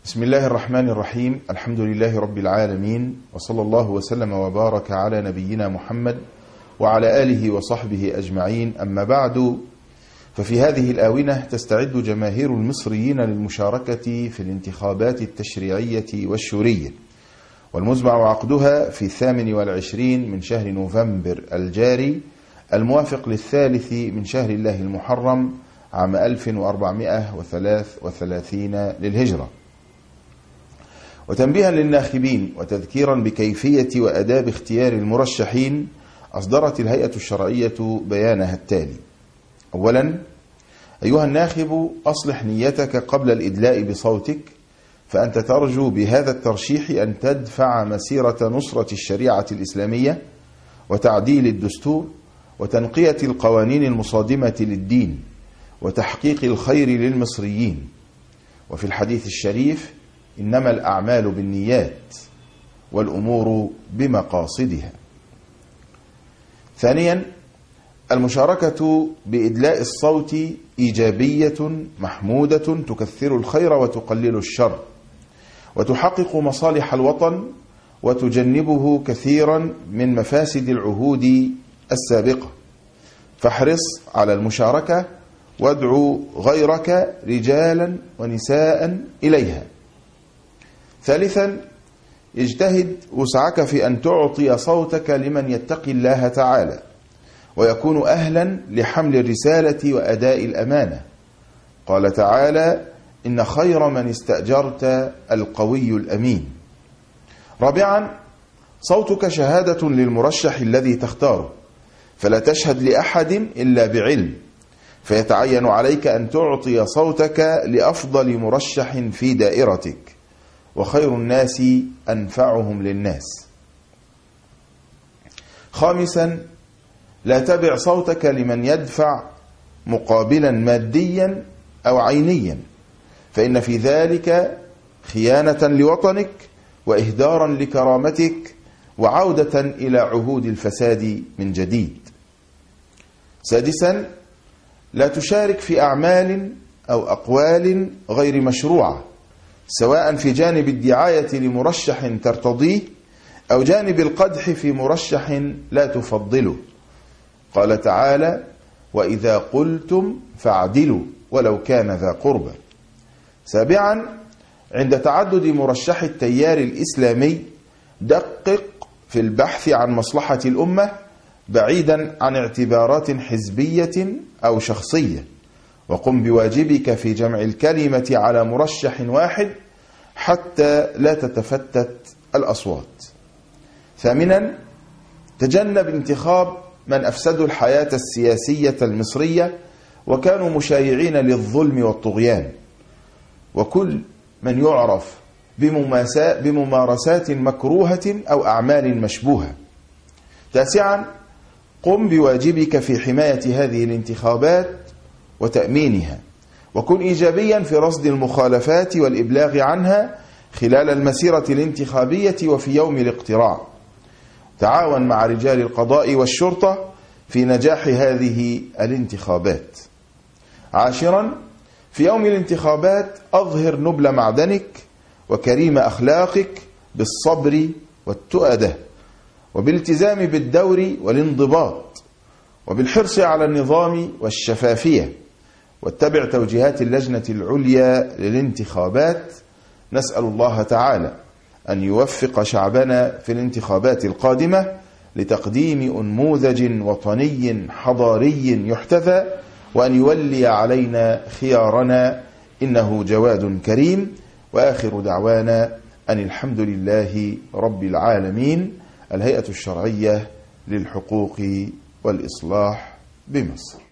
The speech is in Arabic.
بسم الله الرحمن الرحيم. الحمد لله رب العالمين، وصلى الله وسلم وبارك على نبينا محمد وعلى آله وصحبه أجمعين. أما بعد، ففي هذه الآونة تستعد جماهير المصريين للمشاركة في الانتخابات التشريعية والشورية، والمزمع عقدها في 28 من شهر نوفمبر الجاري، الموافق للثالث من شهر الله المحرم عام 1433 للهجرة. وتنبيها للناخبين وتذكيرا بكيفية وأداب اختيار المرشحين، أصدرت الهيئة الشرعية بيانها التالي: أولا، أيها الناخب، أصلح نيتك قبل الإدلاء بصوتك، فأنت ترجو بهذا الترشيح أن تدفع مسيرة نصرة الشريعة الإسلامية وتعديل الدستور وتنقية القوانين المصادمة للدين وتحقيق الخير للمصريين. وفي الحديث الشريف: إنما الأعمال بالنيات والأمور بمقاصدها. ثانيا، المشاركة بإدلاء الصوت إيجابية محمودة تكثر الخير وتقلل الشر، وتحقق مصالح الوطن وتجنبه كثيرا من مفاسد العهود السابقة، فاحرص على المشاركة وادعو غيرك رجالا ونساء إليها. ثالثا، اجتهد وسعك في أن تعطي صوتك لمن يتقي الله تعالى ويكون أهلا لحمل الرسالة وأداء الأمانة. قال تعالى: إن خير من استأجرت القوي الأمين. رابعا، صوتك شهادة للمرشح الذي تختاره، فلا تشهد لأحد إلا بعلم، فيتعين عليك أن تعطي صوتك لأفضل مرشح في دائرتك، وخير الناس أنفعهم للناس. خامسا، لا تبع صوتك لمن يدفع مقابلا ماديا أو عينيا، فإن في ذلك خيانة لوطنك وإهدارا لكرامتك وعودة إلى عهود الفساد من جديد. سادسا، لا تشارك في أعمال أو أقوال غير مشروعة، سواء في جانب الدعاية لمرشح ترتضيه أو جانب القدح في مرشح لا تفضله. قال تعالى: وإذا قلتم فاعدلوا ولو كان ذا قربى. سابعا، عند تعدد مرشح التيار الإسلامي، دقق في البحث عن مصلحة الأمة بعيدا عن اعتبارات حزبية أو شخصية، وقم بواجبك في جمع الكلمة على مرشح واحد حتى لا تتفتت الأصوات. ثامنا، تجنب انتخاب من أفسدوا الحياة السياسية المصرية وكانوا مشايعين للظلم والطغيان، وكل من يعرف بممارسات مكروهة أو أعمال مشبوهة. تاسعا، قم بواجبك في حماية هذه الانتخابات وتأمينها، وكن إيجابيا في رصد المخالفات والإبلاغ عنها خلال المسيرة الانتخابية وفي يوم الاقتراع. تعاون مع رجال القضاء والشرطة في نجاح هذه الانتخابات. عاشرا، في يوم الانتخابات أظهر نبل معدنك وكريم أخلاقك بالصبر والتؤدة، وبالالتزام بالدور والانضباط، وبالحرص على النظام والشفافية، واتبع توجيهات اللجنة العليا للانتخابات. نسأل الله تعالى أن يوفق شعبنا في الانتخابات القادمة لتقديم أنموذج وطني حضاري يحتذى، وأن يولي علينا خيارنا، إنه جواد كريم. وآخر دعوانا أن الحمد لله رب العالمين. الهيئة الشرعية للحقوق والإصلاح بمصر.